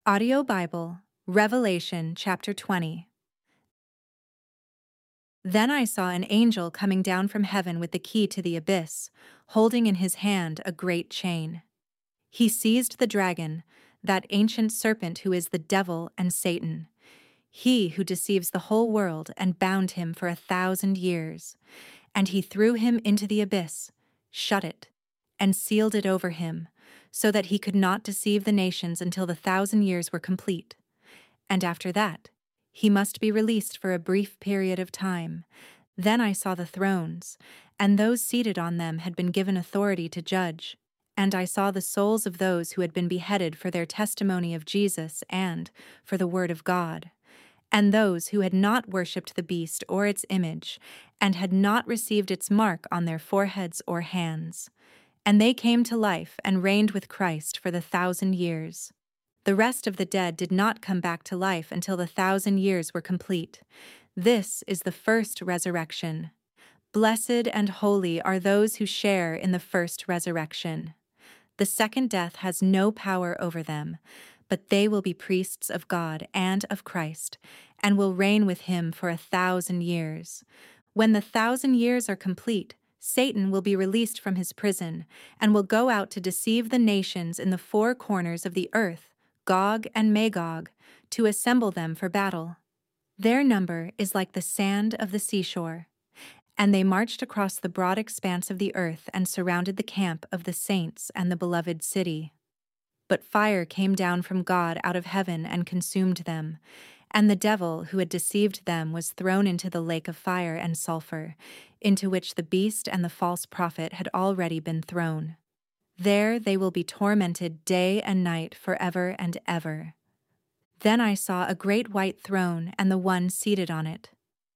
Audio Bible, Revelation chapter 20. Then I saw an angel coming down from heaven with the key to the abyss, holding in his hand a great chain. He seized the dragon, that ancient serpent who is the devil and Satan, he who deceives the whole world, and bound him for 1,000 years. And he threw him into the abyss, shut it, and sealed it over him, so that he could not deceive the nations until the 1,000 years were complete. And after that, he must be released for a brief period of time. Then I saw the thrones, and those seated on them had been given authority to judge. And I saw the souls of those who had been beheaded for their testimony of Jesus and for the word of God, and those who had not worshipped the beast or its image, and had not received its mark on their foreheads or hands. And they came to life and reigned with Christ for the 1,000 years. The rest of the dead did not come back to life until the 1,000 years were complete. This is the first resurrection. Blessed and holy are those who share in the first resurrection. The second death has no power over them, but they will be priests of God and of Christ, and will reign with him for 1,000 years. When the 1,000 years are complete, Satan will be released from his prison, and will go out to deceive the nations in the four corners of the earth, Gog and Magog, to assemble them for battle. Their number is like the sand of the seashore. And they marched across the broad expanse of the earth and surrounded the camp of the saints and the beloved city. But fire came down from God out of heaven and consumed them, and the devil who had deceived them was thrown into the lake of fire and sulfur, into which the beast and the false prophet had already been thrown. There they will be tormented day and night forever and ever. Then I saw a great white throne and the one seated on it.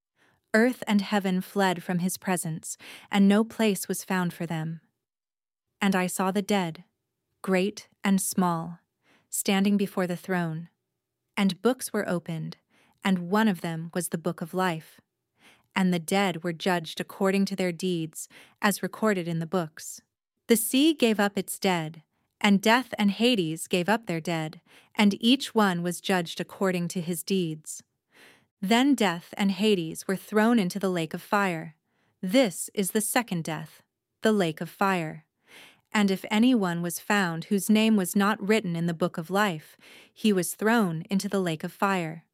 Earth and heaven fled from his presence, and no place was found for them. And I saw the dead, great and small, standing before the throne. And books were opened, and one of them was the book of life. And the dead were judged according to their deeds, as recorded in the books. The sea gave up its dead, and death and Hades gave up their dead, and each one was judged according to his deeds. Then death and Hades were thrown into the lake of fire. This is the second death, the lake of fire. And if anyone was found whose name was not written in the book of life, he was thrown into the lake of fire.